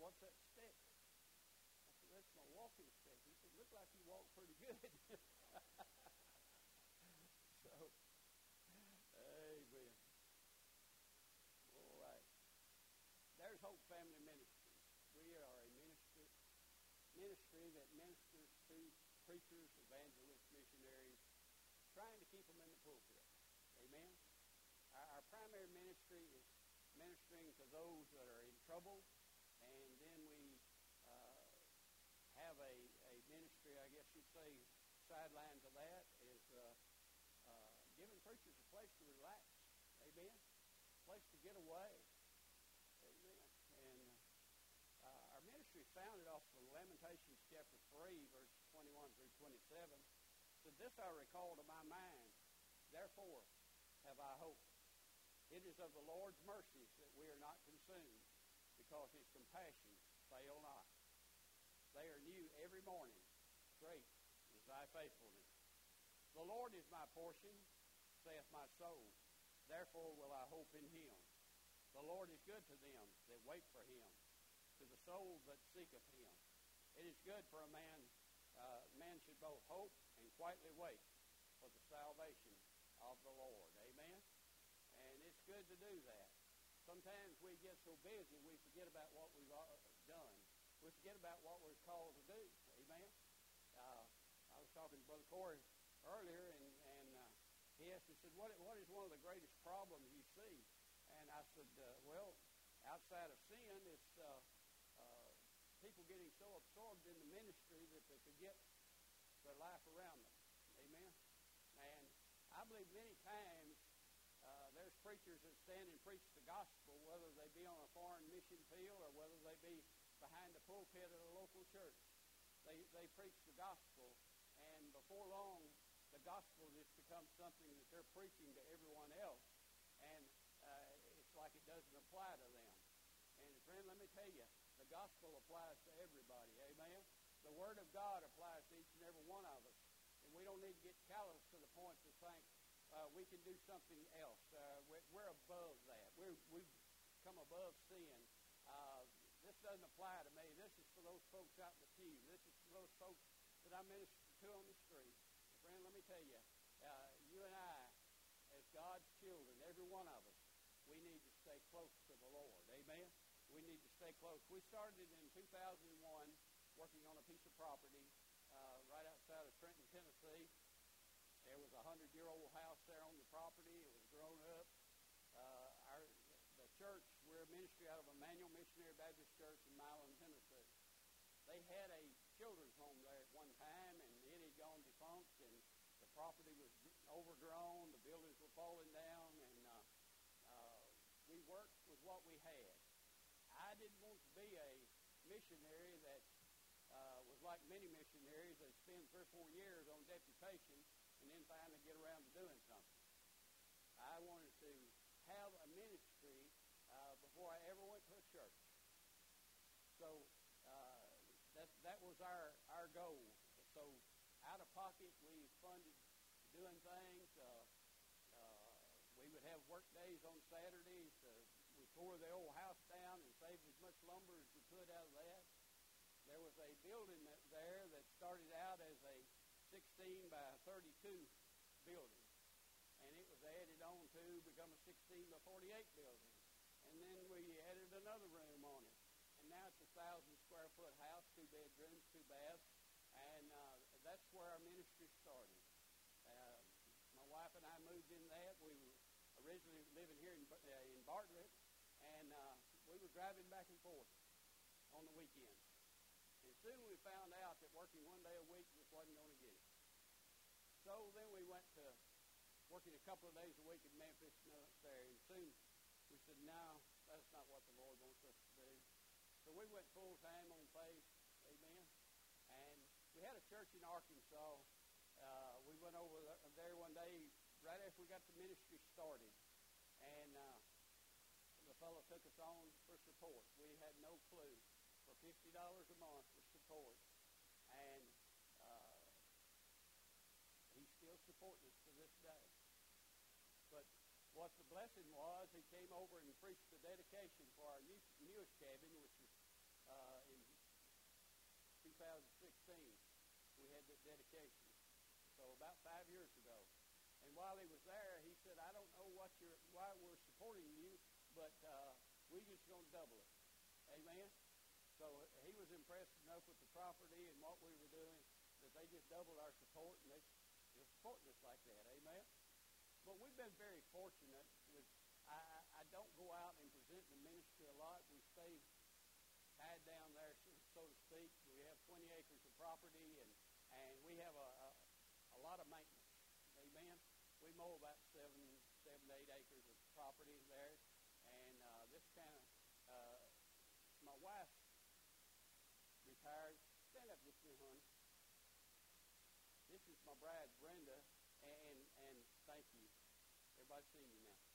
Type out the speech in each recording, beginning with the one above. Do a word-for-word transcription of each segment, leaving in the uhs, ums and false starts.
what's that stick? I said, that's my walking stick. He said, look like you walk pretty good. So, amen. All right. There's Hope Family Ministries. We are a ministry, ministry that ministers to preachers, evangelists, missionaries, trying to keep them in the pulpit. Amen. Our, our primary ministry is ministering to those that are in trouble, and then we uh, have a, a ministry, I guess you'd say, sideline to that is uh, uh, giving preachers a place to relax. Amen. A place to get away. Amen. And uh, our ministry is founded off of Lamentations chapter three, verses twenty-one through twenty-seven. So this I recall to my mind, therefore have I hope. It is of the Lord's mercies that we are not consumed, because his compassions fail not. They are new every morning. Great is thy faithfulness. The Lord is my portion, saith my soul. Therefore will I hope in him. The Lord is good to them that wait for him, to the soul that seeketh him. It is good for a man, uh, man should both hope and quietly wait for the salvation of the Lord. Amen? And it's good to do that. Sometimes we get so busy we forget about what we've done. We forget about what we're called to do. Amen? Uh, I was talking to Brother Corey earlier, and, and uh, he asked me, he said, what, what is one of the greatest problems you see? And I said, uh, well, outside of sin, it's uh, uh, people getting so absorbed in the ministry that they forget their life around them. Amen? And I believe many times uh, there's preachers that stand and preach the gospel, whether they be on a foreign mission field or whether they be behind the pulpit at a local church. They, they preach the gospel, and before long, the gospel just becomes something that they're preaching to everyone else, and uh, it's like it doesn't apply to them. And friend, let me tell you, the gospel applies to everybody. Amen? The word of God applies to each and every one of us, and we don't need to get callous to the point to think uh, we can do something else. Uh, we're, we're above that. We're, we've come above sin. Uh, this doesn't apply to me. This is for those folks out in the pew. This is for those folks that I minister to on the street. Friend, let me tell you, uh, you and I, as God's children, every one of us, we need to stay close to the Lord. Amen? We need to stay close. We started in two thousand one working on a piece of property uh, right outside of Trenton, Tennessee. There was a hundred-year-old house there on the property. It was grown up. Uh, our the church, we're a ministry out of Emmanuel Missionary Baptist Church in Milan, Tennessee. They had a children's home there at one time, and it had gone defunct, and the property was overgrown. The buildings were falling down, and uh, uh, we worked with what we had. I didn't want to be a missionary that uh, was like many missionaries that spend three or four years on deputation and then finally get around to doing something. I wanted to have a ministry uh, before I ever went to a church. So uh, that that was our, our goal. So out of pocket, we funded doing things. Uh, uh, we would have work days on Saturdays. Uh, we tore the old house down and saved as much lumber as we could out of that. There was a building that, there that started out as a sixteen by thirty-two building, and it was added on to become a sixteen by forty-eight building. And then we added another room on it. And now it's a one thousand square foot house, two bedrooms, two baths, and uh, that's where our ministry started. Uh, my wife and I moved in that. We were originally living here in, uh, in Bartlett, and uh, we were driving back and forth on the weekends. And soon we found out that working one day a week just wasn't going to get it. So then we went to working a couple of days a week in Memphis and up there, and soon we said, no, that's not what the Lord wants us to do. So we went full-time on faith, amen. And we had a church in Arkansas. Uh, we went over there one day right after we got the ministry started. And uh, the fellow took us on for support. We had no clue. For fifty dollars a month for support. And uh, he's still supporting us to this day. But what the blessing was, he came over and preached the dedication for our new, newest cabin, which is uh, in two thousand sixteen, we had that dedication. So about five years ago. And while he was there, he said, I don't know what you're, why we're supporting you, but uh, we're just going to double it. Amen? So he was impressed enough with the property and what we were doing that they just doubled our support, and they, they're supporting us like that. Amen? But we've been very fortunate. With, I, I don't go out and present the ministry a lot. We stay tied down there, so, so to speak. We have twenty acres of property, and, and we have a, a, a lot of maintenance. Amen? We mow about seven, seven, eight acres of property there, and uh, this kind of, uh, my wife retired. Stand up with me, honey. This is my bride, Brenda, and and thank you. Everybody's seen you now.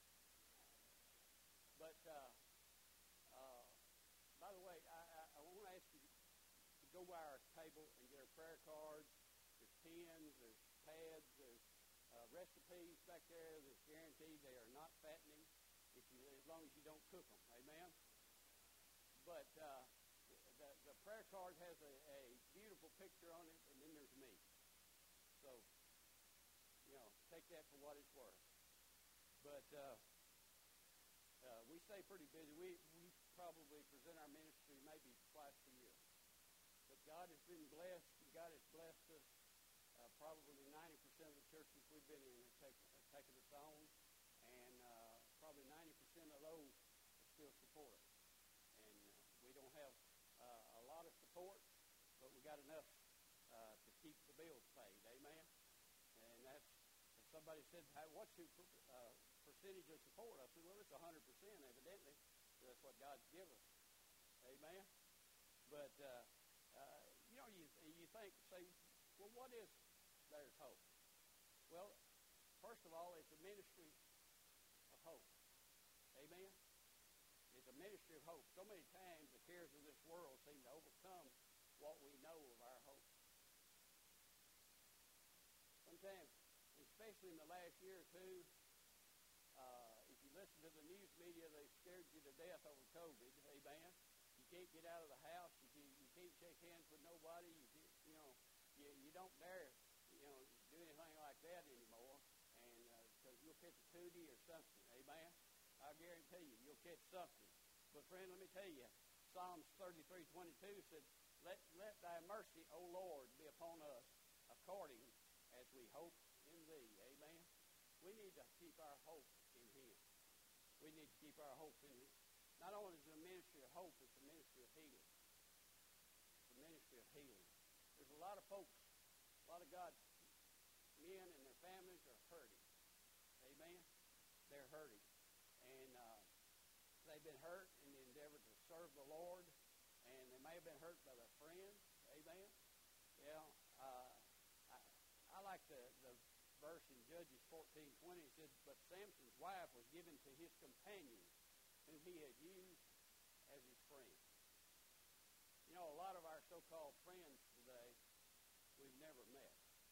But uh, uh, by the way, I, I, I want to ask you to go by our table and get our prayer cards. There's pens, there's pads, there's uh, recipes back there that's guaranteed they are not fattening if you, as long as you don't cook them. Amen? But uh, the, the prayer card has a, a beautiful picture on it, and then there's me. So, you know, take that for what it's worth. But uh, uh, we stay pretty busy. We, we probably present our ministry maybe twice a year. But God has been blessed. God has blessed us. Uh, probably ninety percent of the churches we've been in have taken, have taken us on, and uh, probably ninety percent of those still support us. And uh, we don't have uh, a lot of support, but we got enough uh, to keep the bills paid. Amen? And that's, if somebody said, hey, what's your uh, percentage of support? I said, well, it's one hundred percent, evidently. So that's what God's given us. Amen? But, uh, uh, you know, you, you think, say, well, what is There's Hope? Well, first of all, it's a ministry of hope. Amen? It's a ministry of hope. So many times the cares of this world seem to overcome what we know of our hope. Sometimes, especially in the last year or two, uh, if you listen to the news media, they've scared you to death over COVID. Amen? You can't get out of the house. You, can, you can't shake hands with nobody. You, can, you know, you, you don't dare, you know, do anything like that anymore, and because uh, you'll catch a tootie or something. Amen? I guarantee you, you'll catch something. But friend, let me tell you, Psalms thirty-three twenty-two said, Let let thy mercy, O Lord, be upon us according as we hope in thee. Amen? We need to keep our hope in him. We need to keep our hope in him. Not only is it a ministry of hope, it's a ministry of healing. It's a ministry of healing. There's a lot of folks, a lot of God's men and their families are hurting. Amen? They're hurting. And uh, they've been hurt in the endeavor to serve the Lord, and they may have been hurt by their friends. Amen? Yeah. Uh, I, I like the, the verse in Judges fourteen twenty. It said, but Samson's wife was given to his companions, whom he had used as his friend. You know, a lot of our so-called friends today, we've never met.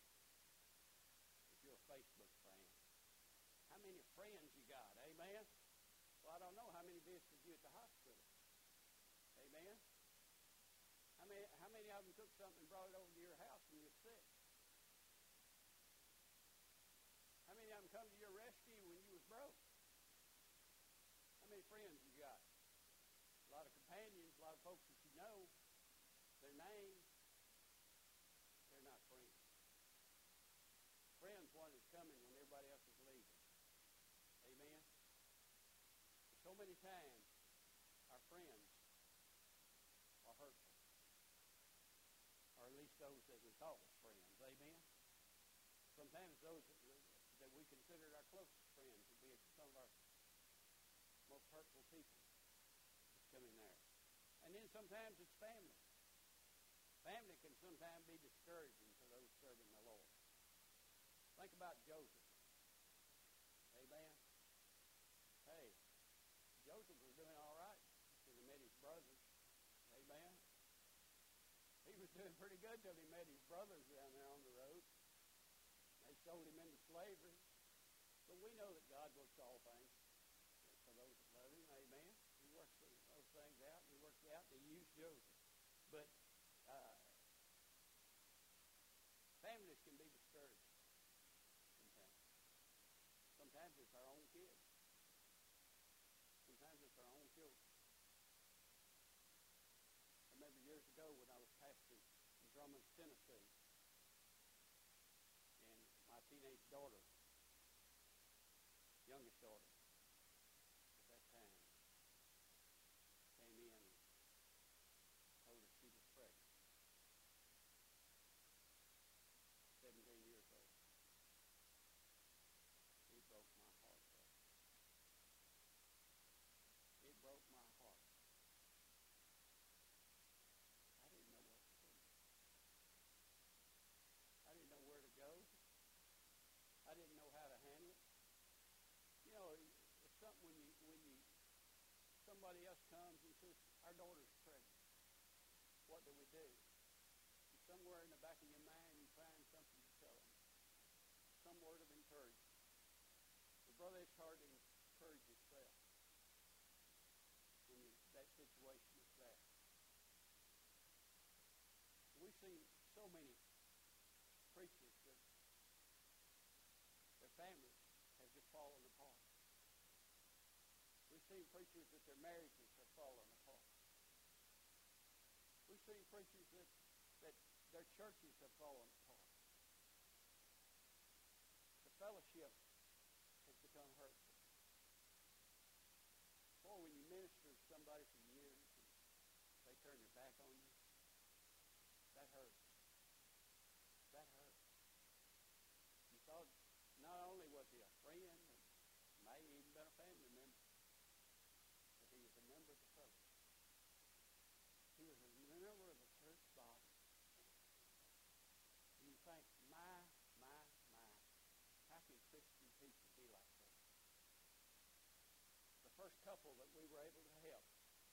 If you're a Facebook fan. How many friends you got? Amen? Well, I don't know. How many visited you at the hospital? Amen? How many, how many of them took something and brought it over to your house when you were sick? How many of them come to your rescue when you was broke? How many friends you got? A lot of companions, a lot of folks that you know, their names, they're not friends. Friends, one is coming when everybody else is leaving. Amen? So many times, our friends are hurtful. Or at least those that we thought was friends. Amen? Sometimes those that, that we considered our closest friends would be some of our most hurtful people that's coming there. And then sometimes it's family. Family can sometimes be discouraging to those serving the Lord. Think about Joseph. Amen? Hey, Joseph was doing all right until he met his brothers. Amen? He was doing pretty good till he met his brothers down there on the road. They sold him into slavery. But we know that God works all things for those that love him. Amen? He works those things out. He worked out. He used Joseph. But uh, families can be discouraged sometimes. Sometimes it's our own kids. Sometimes it's our own children. I remember years ago when I was pastoring in Drummond, Tennessee, and my teenage daughter, youngest daughter at that time, came in and told us she was pregnant, seventeen years old. It broke my heart, brother. It broke my heart. I didn't know what to do. I didn't know where to go. I didn't know how to handle it. You know, it's something when you when you somebody else comes and says, "Our daughter's pregnant." What do we do? And somewhere in the back of your mind, you find something to tell them, some word of encouragement. But brother, it's hard to encourage yourself when you, that situation is there. We've seen so many preachers that their families have just fallen apart. We've seen preachers that their marriages have fallen apart. We've seen preachers that, that their churches have fallen apart. The fellowship has become hurtful. Boy, when you minister to somebody for years and they turn their back on you, that hurts. That hurts. You thought not only was he a friend, and may have even been a family member, but he was a member of the fellowship. He was a member of the church body. And you think, my, my, my, how can Christian people be like that? The first couple that we were able to help,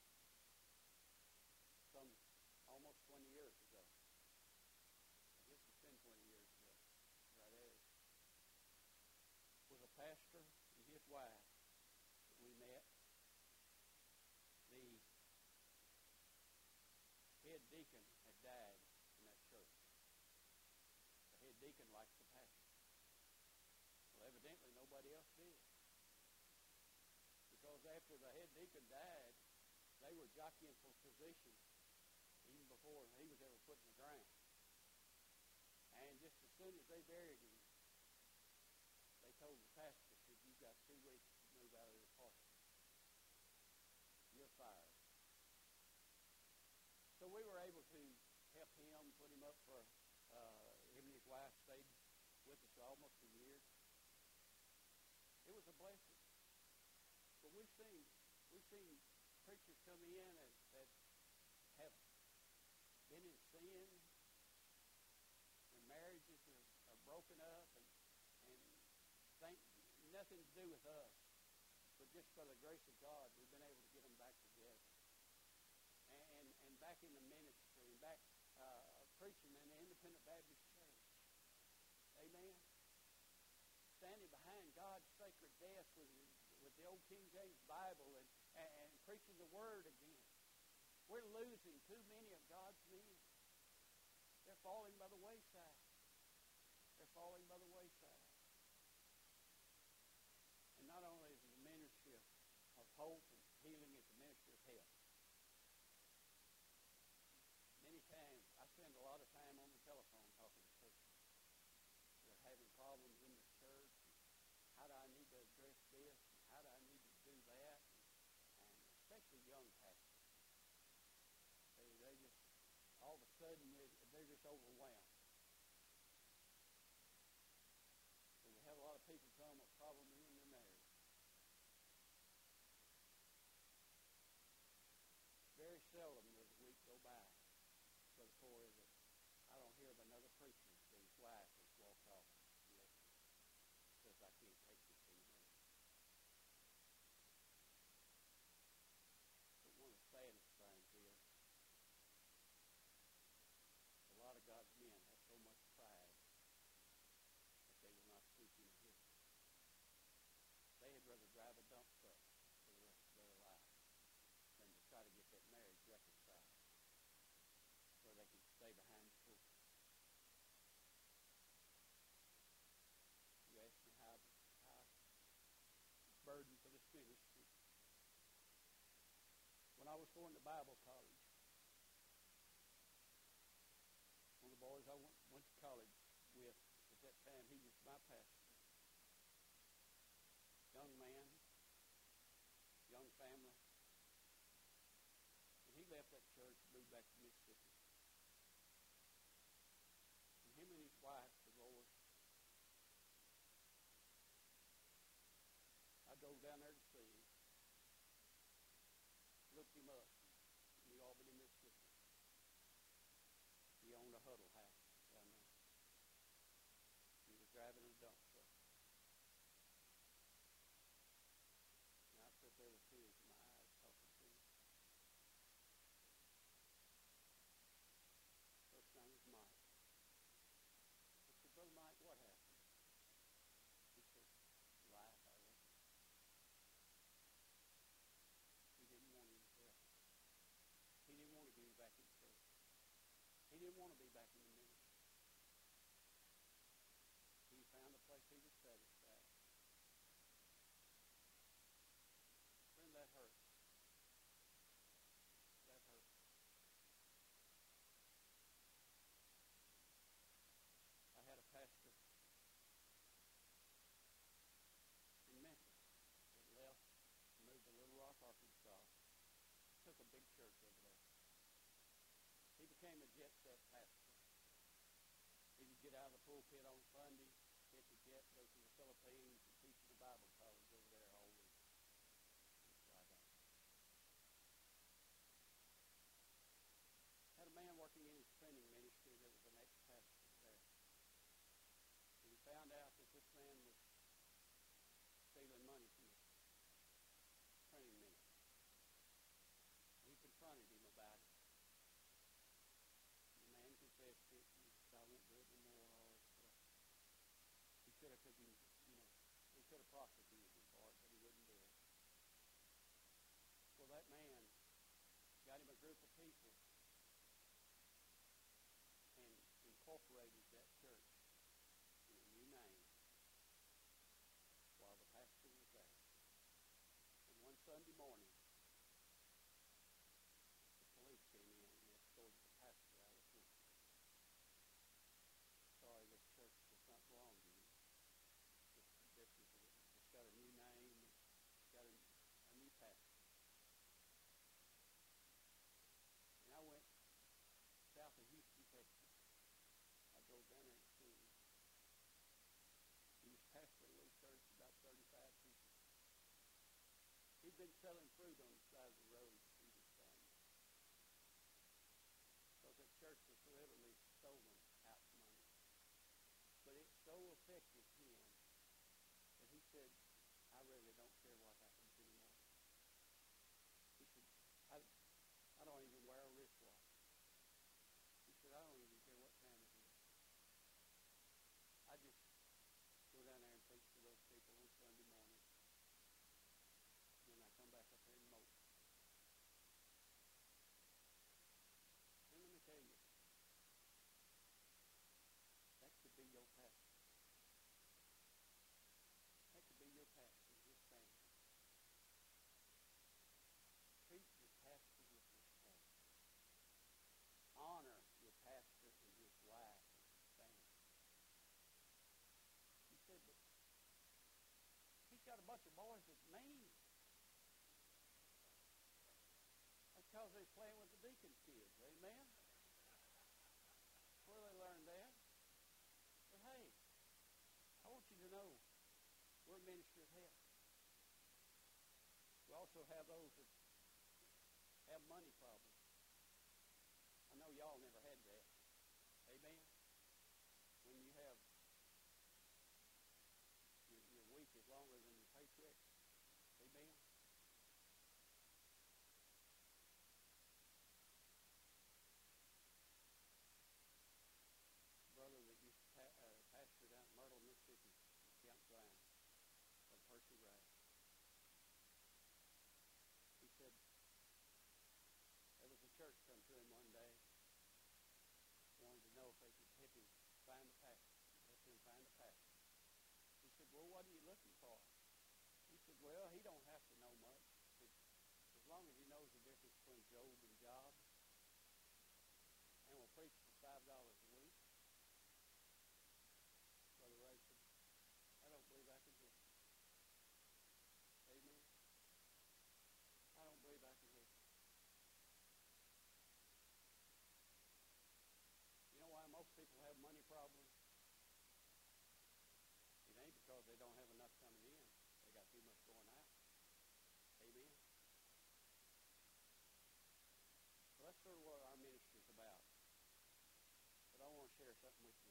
some almost twenty years ago, I guess it's been twenty years ago, right there, was a pastor and his wife that we met. The head deacon had died in that church. The head deacon liked the pastor. Well, evidently nobody else did. Because after the head deacon died, they were jockeying for position even before he was ever put in the ground. And just as soon as they buried him, they told the pastor, said, "You've got two weeks to move out of your apartment. You're fired." So we were able to help him, put him up for, uh, him and his wife stayed with us almost a year. It was a blessing. But we've seen, we've seen preachers come in that, that have been in sin. Their marriages are, are broken up and, and think nothing to do with us. But just by the grace of God, we've been able to get them back together. And, and back in the ministry, and back uh, preaching in the Independent Baptist Church. Amen? Standing behind God's sacred desk with, with the old King James Bible and, and, and preaching the Word again. We're losing too many of God's men. They're falling by the wayside. They're falling by the wayside. And not only is it a ministry of, of hope and healing, it's a ministry of help. Many times, I spend a lot of time on the telephone talking to Christians. They're having problems in the church. How do I need to address this? And how do I need to do that? And, and especially young pastors. They, they just, all of a sudden, they're, they're just overwhelmed. So we have a lot of people come with problems in their marriage. Very seldom does a week go by, Brother Corey, that I don't hear of another preacher that his wife has walked off and left him. Says, "I can't take this anymore." But one of the saddest things is a lot of God's men going to Bible college. One of the boys I went, went to college with at that time, he was my pastor. Young man, young family. And he left that church and moved back to Mississippi. And him and his wife divorced. I drove down there to see him. Looked him up in New Albany, Mississippi. He owned a huddle house down there. He was driving a dump truck. And I sat there with tears in my eyes talking to him. First name was Mike. I said, Brother Mike, what happened? He said, life, I reckon. He didn't want him to help. He didn't want to get him back in church. He didn't want to be back in the ministry. He found a place he was satisfied. Friend, that hurts. That hurts. I had a pastor in Memphis that left and moved to Little Rock, Arkansas. Took a big church over there. He became a jet set pastor. He would get out of the pulpit on Sunday, hit the jet, go to the Philippines, and teach the Bible college over there all week. Fly back. Had a man working in his printing ministry that was an ex-pastor there. And he found out that this man was stealing money from his printing ministry. He confronted him about it. The man confessed it. And he said, I won't do it anymore, all this stuff. He could have took him, you know, he could have prosecuted him for it, but he wouldn't do it. Well, that man got him a group of people and incorporated that church in a new name while the pastor was there. And one Sunday morning, police came in and escorted the pastor out of the pulpit. Sorry, this church does not belong to you. This, this is a, it's got a new name. It's got a, a new pastor. And I went south of Houston, Texas. I drove down there to see him. He was pastoring a little church, about thirty-five people. He'd been selling fruit on the side of the road to feed his family. Because that church was literally stolen out from under him. But it so affected him that he said, I really don't care what happens anymore. He said, I, I don't even wear a wristwatch. He said, I don't even care what time it is. I just go down there and preach to those people on Sunday morning. And then I come back up here and mope. And let me tell you, that could be your pastor. That could be your pastor and his family. Treat your pastor with respect. Honor your pastor and his wife and his family. He said, but he's got a bunch of boys that's mean. That's because they're playing with the deacon's kids. Amen? That's where they learned that. But hey, I want you to know we're a ministry of help. We also have those that have money problems. I know y'all never had that. Amen? When you have, your, your week is longer than your paycheck. Amen? Brother that used to pa- uh, pastor down in Myrtle, Mississippi, Camp Zion, Brother Percy Wright. He said, there was a church come to him one day, wanted to know if they could help him find a pastor, help him find a pastor. He said, well, what are you looking for? He said, well, he don't have to know much. He said, as long as he knows the difference between open job and will preach for five dollars a week. Brother Ray said, I don't believe I can do it. Amen. I don't believe I can do it. You know why most people have money problems? It ain't because they don't have enough coming in. They got too much going out. Amen. Well, that's sort of what our ministry is about. But I want to share something with you